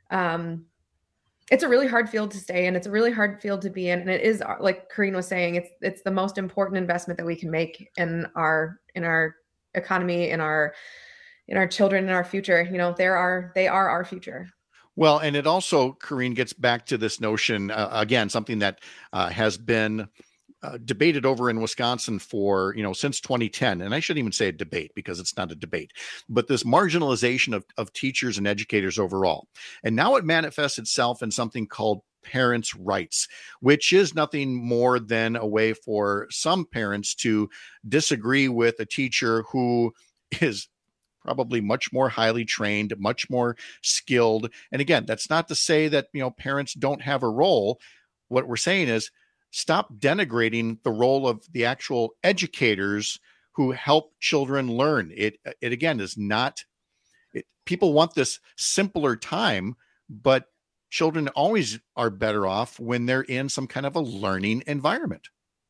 it's a really hard field to stay in. It's a really hard field to be in. And it is, like Corinne was saying, it's the most important investment that we can make in our economy, in our children, in our future. They are our future. Well, and it also, Corinne, gets back to this notion, again, something that has been debated over in Wisconsin for, since 2010. And I shouldn't even say a debate because it's not a debate, but this marginalization of teachers and educators overall. And now it manifests itself in something called parents' rights, which is nothing more than a way for some parents to disagree with a teacher who probably much more highly trained, much more skilled. And again, that's not to say that, parents don't have a role. What we're saying is stop denigrating the role of the actual educators who help children learn. It again is not, people want this simpler time, but children always are better off when they're in some kind of a learning environment.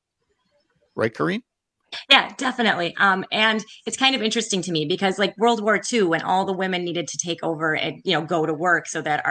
Right, Corrine? Yeah, definitely. And it's kind of interesting to me because like World War II, when all the women needed to take over and, go to work so that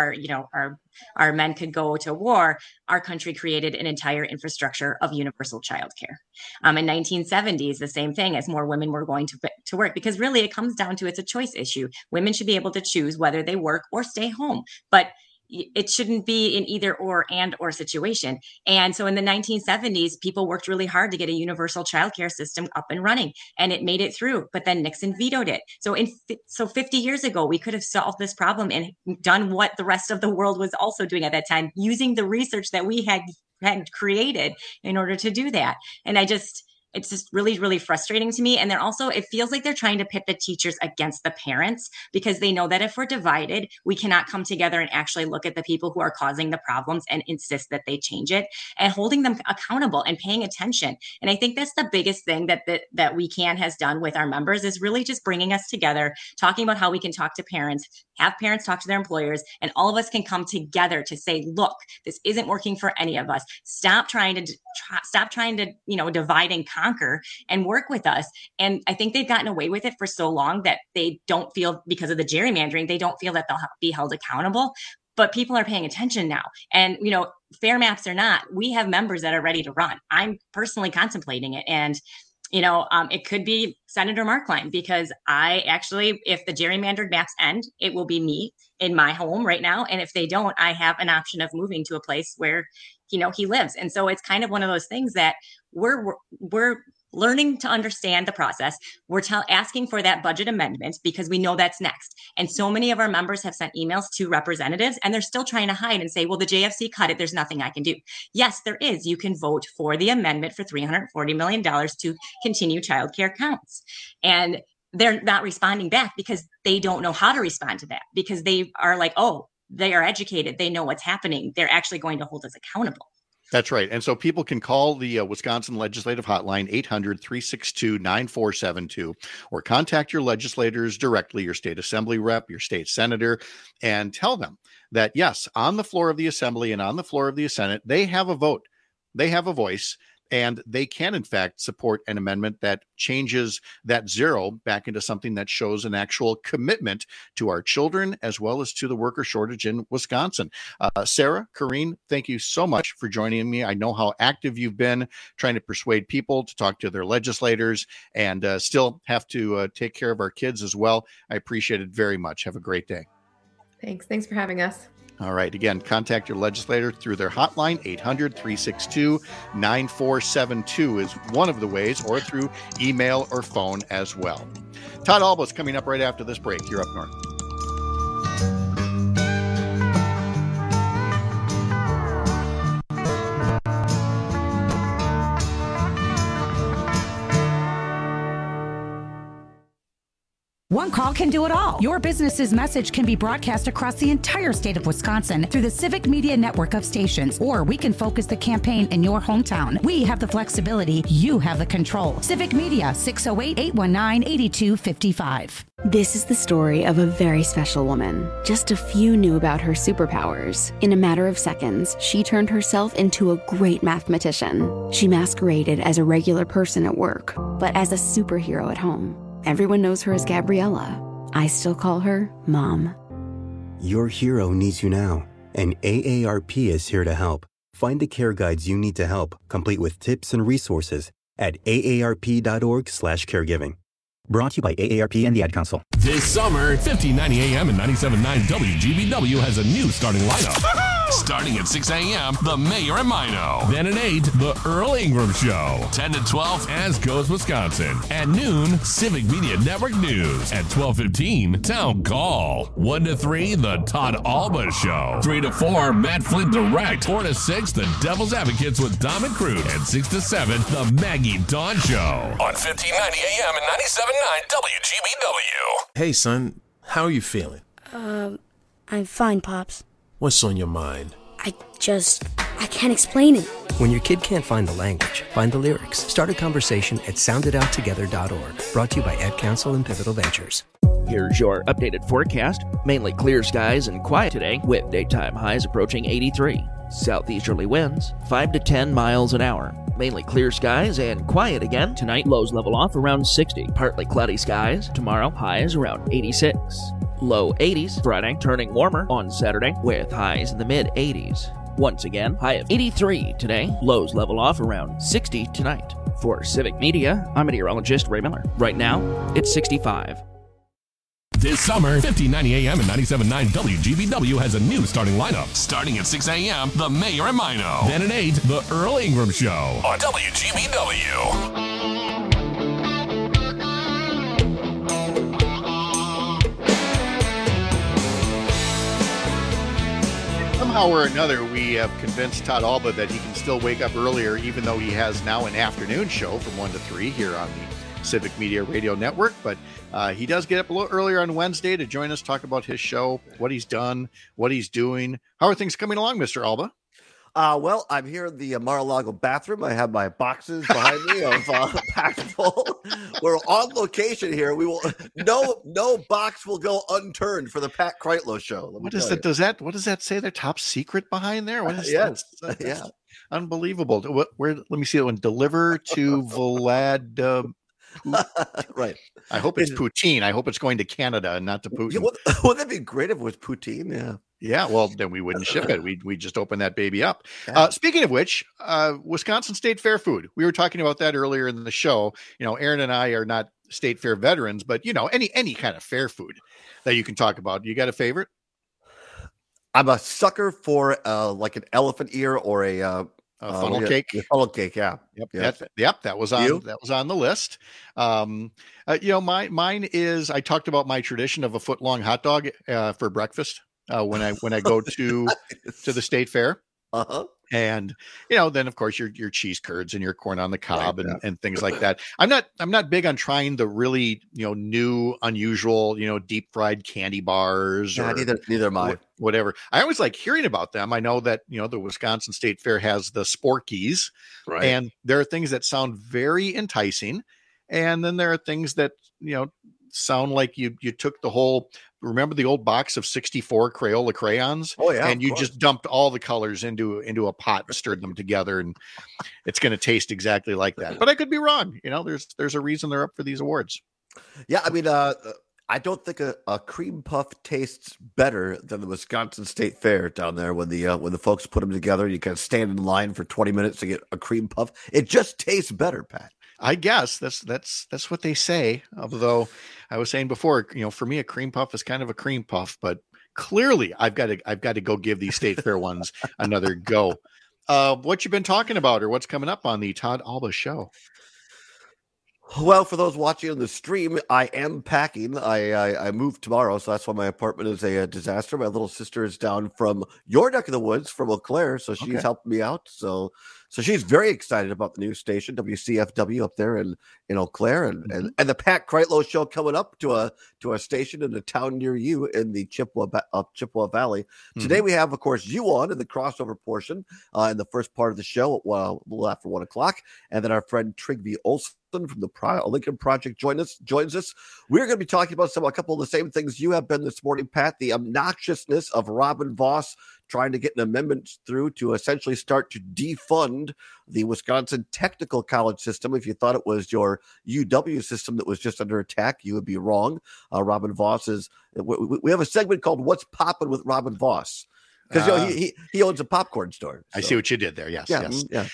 our men could go to war, our country created an entire infrastructure of universal childcare. In 1970s, the same thing, as more women were going to work, because really it comes down to, it's a choice issue. Women should be able to choose whether they work or stay home. But it shouldn't be an either or situation. And so in the 1970s, people worked really hard to get a universal childcare system up and running, and it made it through. But then Nixon vetoed it. So 50 years ago, we could have solved this problem and done what the rest of the world was also doing at that time, using the research that we had created in order to do that. And it's just really, really frustrating to me. And it feels like they're trying to pit the teachers against the parents, because they know that if we're divided, we cannot come together and actually look at the people who are causing the problems and insist that they change it, and holding them accountable and paying attention. And I think that's the biggest thing that We Can has done with our members, is really just bringing us together, talking about how we can talk to parents, have parents talk to their employers, and all of us can come together to say, look, this isn't working for any of us. Stop trying to divide and conquer, and work with us. And I think they've gotten away with it for so long that they don't feel, because of the gerrymandering, they don't feel that they'll be held accountable. But people are paying attention now. And, fair maps or not, we have members that are ready to run. I'm personally contemplating it. And it could be Senator Marklein, because if the gerrymandered maps end, it will be me in my home right now. And if they don't, I have an option of moving to a place where, he lives. And so it's kind of one of those things that we're learning to understand the process. We're asking for that budget amendment because we know that's next. And so many of our members have sent emails to representatives, and they're still trying to hide and say, well, the JFC cut it. There's nothing I can do. Yes, there is. You can vote for the amendment for $340 million to continue childcare counts. And they're not responding back because they don't know how to respond to that, because they are like, oh, they are educated. They know what's happening. They're actually going to hold us accountable. That's right. And so people can call the Wisconsin Legislative Hotline, 800-362-9472, or contact your legislators directly, your state assembly rep, your state senator, and tell them that, yes, on the floor of the assembly and on the floor of the Senate, they have a vote. They have a voice. And they can, in fact, support an amendment that changes that zero back into something that shows an actual commitment to our children as well as to the worker shortage in Wisconsin. Sarah, Corrine, thank you so much for joining me. I know how active you've been trying to persuade people to talk to their legislators, and still have to take care of our kids as well. I appreciate it very much. Have a great day. Thanks for having us. All right. Again, contact your legislator through their hotline. 800-362-9472 is one of the ways, or through email or phone as well. Todd Alba's coming up right after this break. You're up north. One call can do it all. Your business's message can be broadcast across the entire state of Wisconsin through the Civic Media network of stations, or we can focus the campaign in your hometown. We have the flexibility. You have the control. Civic Media, 608-819-8255. This is the story of a very special woman. Just a few knew about her superpowers. In a matter of seconds, she turned herself into a great mathematician. She masqueraded as a regular person at work, but as a superhero at home. Everyone knows her as Gabriella. I still call her Mom. Your hero needs you now, and AARP is here to help. Find the care guides you need to help, complete with tips and resources at aarp.org/caregiving. Brought to you by AARP and the Ad Council. This summer, 1590 AM and 97.9 WGBW has a new starting lineup. Starting at 6 a.m., The Mayor and Mino. Then at 8, The Earl Ingram Show. 10 to 12, As Goes Wisconsin. At noon, Civic Media Network News. At 12:15, Town Call. 1 to 3, The Todd Alba Show. 3 to 4, Matt Flint Direct. 4 to 6, The Devil's Advocates with Dom and Cruz. And 6 to 7, The Maggie Dawn Show. On 1590 AM and 97.9 WGBW. Hey, son, how are you feeling? I'm fine, Pops. What's on your mind? I can't explain it. When your kid can't find the language, find the lyrics. Start a conversation at sounditouttogether.org. Brought to you by Ad Council and Pivotal Ventures. Here's your updated forecast. Mainly clear skies and quiet today, with daytime highs approaching 83. Southeasterly winds, 5 to 10 miles an hour. Mainly clear skies and quiet again. Tonight, lows level off around 60. Partly cloudy skies. Tomorrow, highs around 86. Low 80s. Friday, turning warmer on Saturday, with highs in the mid-80s. Once again, high of 83 today. Lows level off around 60 tonight. For Civic Media, I'm meteorologist Ray Miller. Right now, it's 65. This summer, 1590 AM and 97.9 WGBW has a new starting lineup. Starting at 6 a.m., The Mayor and Mino. Then at 8, The Earl Ingram Show. On WGBW. Somehow or another, we have convinced Todd Alba that he can still wake up earlier, even though he has now an afternoon show from 1 to 3 here on the Civic Media Radio Network. But he does get up a little earlier on Wednesday to join us, talk about his show, what he's done, what he's doing. How are things coming along, Mr. Alba? Well, I'm here in the Mar-a-Lago bathroom. I have my boxes behind me of packed full. We're on location here. We will no box will go unturned for the Pat Kreitlow show. What is that? What does that say? Their top secret behind there? What is that? Yeah, unbelievable. Where? Let me see that one. Deliver to Vlad. Right. I hope it's poutine. I hope it's going to Canada and not to Putin. Wouldn't that be great if it was poutine? Yeah. Yeah, well, then we wouldn't ship it. We'd just open that baby up. Yeah. Speaking of which, Wisconsin State Fair food. We were talking about that earlier in the show. You know, Aaron and I are not State Fair veterans, but, you know, any kind of fair food that you can talk about. You got a favorite? I'm a sucker for like an elephant ear or a funnel cake. Funnel cake, yeah. Yep. That was on the list. You know, mine is, I talked about my tradition of a foot-long hot dog for breakfast. When I go to the state fair, and you know, then of course your cheese curds and your corn on the cob and things like that. I'm not big on trying the really, you know, new, unusual, you know, deep fried candy bars. Yeah, neither am I. Whatever. I always like hearing about them. I know that, you know, the Wisconsin State Fair has the Sporkies, right? And there are things that sound very enticing, and then there are things that, you know, sound like you took the whole. Remember the old box of 64 Crayola crayons? Oh yeah, and you just dumped all the colors into a pot and stirred them together, and it's going to taste exactly like that. But I could be wrong. You know, there's a reason they're up for these awards. Yeah, I mean, I don't think a cream puff tastes better than the Wisconsin State Fair down there when the folks put them together. You kind of stand in line for 20 minutes to get a cream puff. It just tastes better, Pat. I guess that's what they say. Although I was saying before, you know, for me, a cream puff is kind of a cream puff, but clearly I've got to go give these State Fair ones another go. What you been talking about, or what's coming up on the Todd Alba show? Well, for those watching on the stream, I am packing. I moved tomorrow, so that's why my apartment is a disaster. My little sister is down from your neck of the woods, from Eau Claire, so she's helping me out. So she's very excited about the new station, WCFW, up there in Eau Claire, and the Pat Kreitlow show coming up to a station in a town near you in the Chippewa Valley. Today we have, of course, you on in the crossover portion in the first part of the show, a little after 1 o'clock, and then our friend Trygve Olsen from the Lincoln Project joins us. We're going to be talking about a couple of the same things you have been this morning, Pat. The obnoxiousness of Robin Vos trying to get an amendment through to essentially start to defund the Wisconsin Technical College system. If you thought it was your UW system that was just under attack, you would be wrong. Robin Vos is. We have a segment called "What's Poppin' with Robin Vos." Because he owns a popcorn store. So. I see what you did there. Yes, yes. Yeah.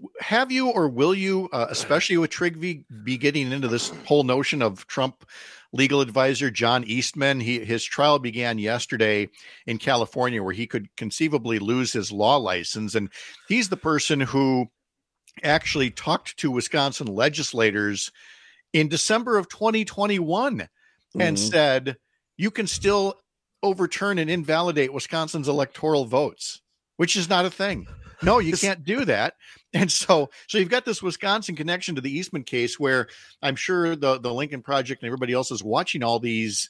Will you, especially with Trygve, be getting into this whole notion of Trump legal advisor John Eastman. His trial began yesterday in California, where he could conceivably lose his law license. And he's the person who actually talked to Wisconsin legislators in December of 2021 and said, you can still overturn and invalidate Wisconsin's electoral votes, which is not a thing. No, you can't do that. And so you've got this Wisconsin connection to the Eastman case, where I'm sure the Lincoln Project and everybody else is watching all these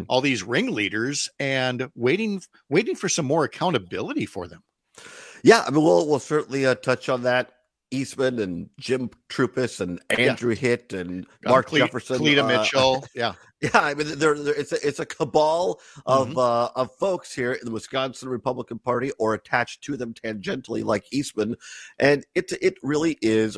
ringleaders and waiting for some more accountability for them. Yeah, I mean, we'll certainly touch on that. Eastman and Jim Troupis and Andrew Hitt and Mark Jefferson, Cleta Mitchell. Yeah. I mean, it's a cabal of folks here in the Wisconsin Republican Party, or attached to them tangentially, like Eastman, and it really is.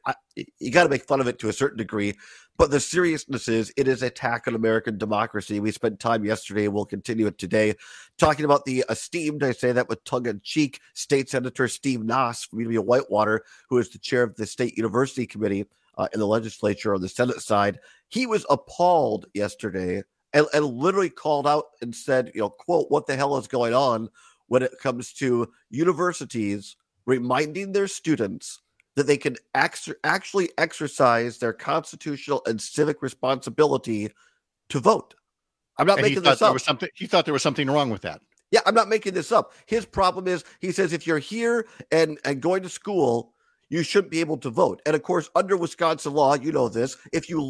You got to make fun of it to a certain degree, but the seriousness is it is an attack on American democracy. We spent time yesterday, we'll continue it today, talking about the esteemed, I say that with tongue in cheek, State Senator Steve Nass from University of Whitewater, who is the chair of the State University Committee in the legislature on the Senate side. He was appalled yesterday and literally called out and said, quote, what the hell is going on when it comes to universities reminding their students that they can actually exercise their constitutional and civic responsibility to vote. I'm not making this up. He thought there was something wrong with that. Yeah, I'm not making this up. His problem is, he says, if you're here and going to school, you shouldn't be able to vote. And of course, under Wisconsin law, you know this, if you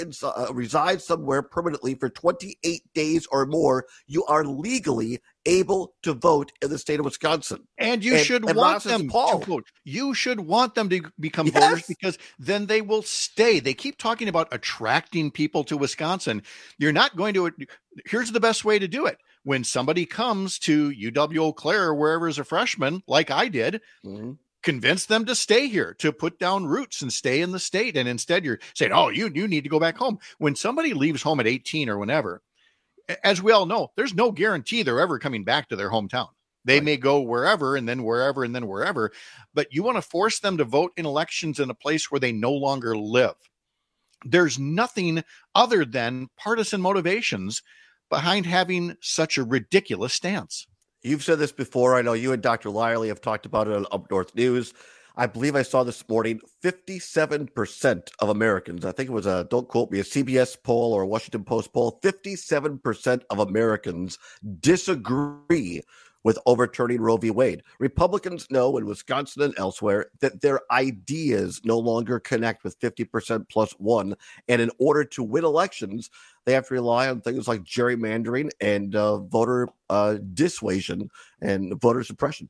reside somewhere permanently for 28 days or more, you are legally able to vote in the state of Wisconsin. And you should want them to vote. You should want them to become voters, because then they will stay. They keep talking about attracting people to Wisconsin. You're not going to. Here's the best way to do it. When somebody comes to UW Eau Claire or wherever as a freshman, like I did, convince them to stay here, to put down roots and stay in the state. And instead you're saying, oh, you need to go back home. When somebody leaves home at 18 or whenever, as we all know, there's no guarantee they're ever coming back to their hometown. They may go wherever and then wherever and then wherever, but you want to force them to vote in elections in a place where they no longer live. There's nothing other than partisan motivations behind having such a ridiculous stance. You've said this before. I know you and Dr. Lyerly have talked about it on Up North News. I believe I saw this morning 57% of Americans, I think it was don't quote me, a CBS poll or a Washington Post poll, 57% of Americans disagree with overturning Roe v. Wade. Republicans know in Wisconsin and elsewhere that their ideas no longer connect with 50% plus one. And in order to win elections, they have to rely on things like gerrymandering and voter dissuasion and voter suppression.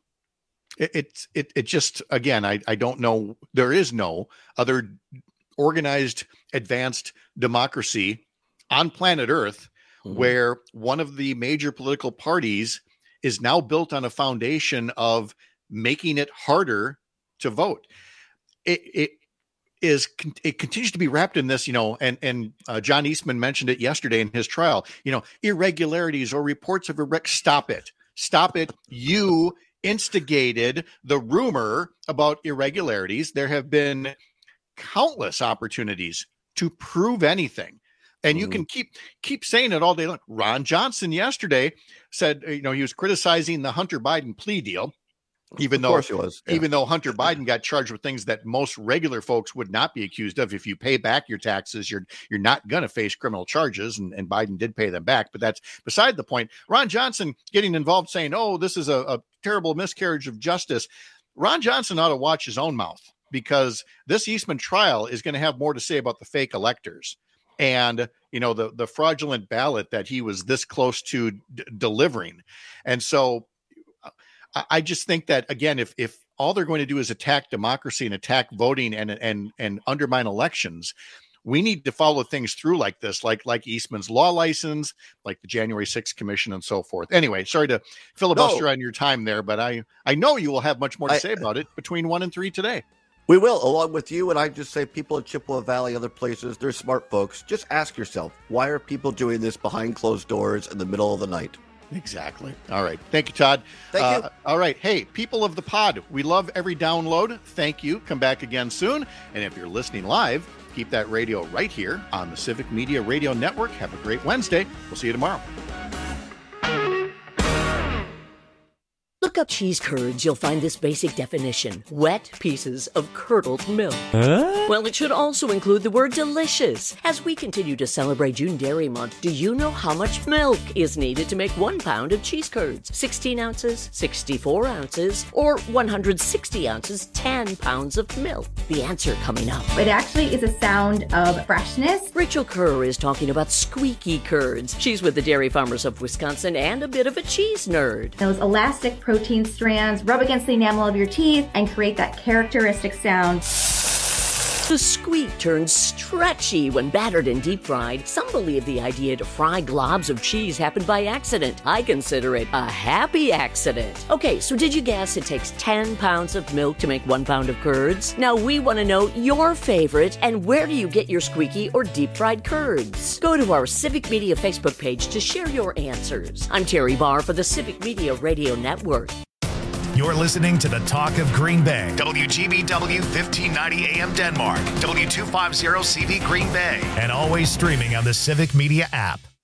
It just, again, I don't know. There is no other organized, advanced democracy on planet Earth where one of the major political parties is now built on a foundation of making it harder to vote. It continues to be wrapped in this, and John Eastman mentioned it yesterday in his trial, irregularities or reports of stop it. You instigated the rumor about irregularities. There have been countless opportunities to prove anything. And you can keep saying it all day long. Ron Johnson yesterday said, he was criticizing the Hunter Biden plea deal, even though Hunter Biden got charged with things that most regular folks would not be accused of. If you pay back your taxes, you're not going to face criminal charges, and Biden did pay them back. But that's beside the point. Ron Johnson getting involved, saying, "Oh, this is a terrible miscarriage of justice." Ron Johnson ought to watch his own mouth, because this Eastman trial is going to have more to say about the fake electors. And, the fraudulent ballot that he was this close to delivering. And so I just think that, again, if all they're going to do is attack democracy and attack voting and undermine elections, we need to follow things through like this, like Eastman's law license, like the January 6th commission and so forth. Anyway, sorry to filibuster on your time there, but I know you will have much more to say about it between 1 and 3 today. We will, along with you. And I just say people in Chippewa Valley, other places, they're smart folks. Just ask yourself, why are people doing this behind closed doors in the middle of the night? Exactly. All right. Thank you, Todd. Thank you. All right. Hey, people of the pod, we love every download. Thank you. Come back again soon. And if you're listening live, Keep that radio right here on the Civic Media Radio Network. Have a great Wednesday. We'll see you tomorrow. Look up cheese curds, you'll find this basic definition: wet pieces of curdled milk. Well, it should also include the word delicious. As we continue to celebrate June Dairy Month, do you know how much milk is needed to make 1 pound of cheese curds? 16 ounces, 64 ounces, or 160 ounces, 10 pounds of milk? The answer coming up. It actually is a sound of freshness. Rachel Kerr is talking about squeaky curds. She's with the Dairy Farmers of Wisconsin and a bit of a cheese nerd. Those elastic protein strands rub against the enamel of your teeth and create that characteristic sound. The squeak turns stretchy when battered and deep fried. Some believe the idea to fry globs of cheese happened by accident. I consider it a happy accident. Okay, so did you guess it takes 10 pounds of milk to make 1 pound of curds? Now we want to know your favorite and where do you get your squeaky or deep fried curds? Go to our Civic Media Facebook page to share your answers. I'm Terry Barr for the Civic Media Radio Network. You're listening to the Talk of Green Bay. WGBW 1590 AM Denmark. W250 CV Green Bay. And always streaming on the Civic Media app.